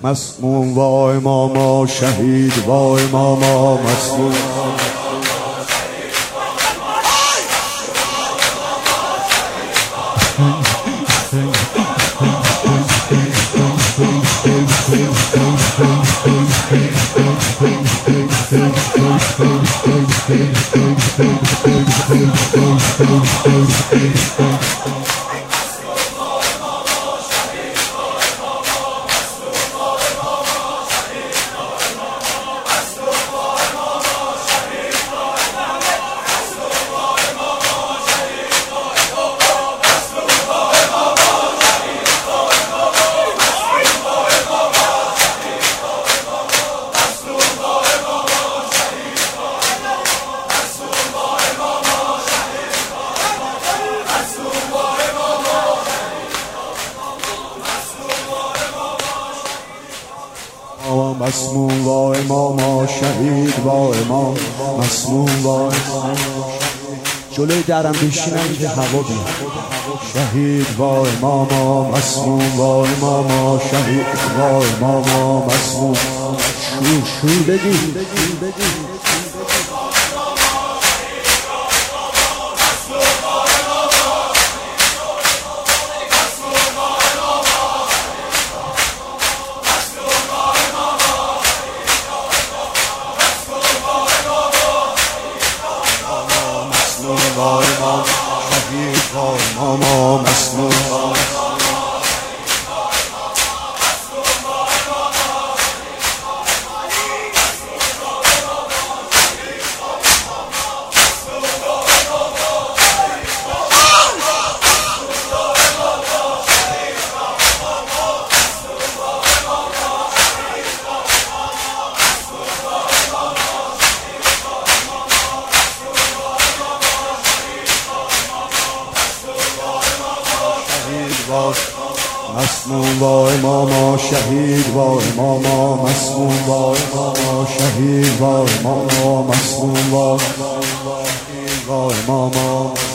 مسموم و اماما شهید و اماما مسموم مسموم و اماما شهید و امام مسموم و اماما جلوی درم بشینم که هوا بیاد شهید و اماما مسموم و اماما شهید و اماما مسموم شور بگی شهید و اماما مسموم مسموم و اماما شهید و اماما مسموم و اماما شهید و اماما مسموم و اماما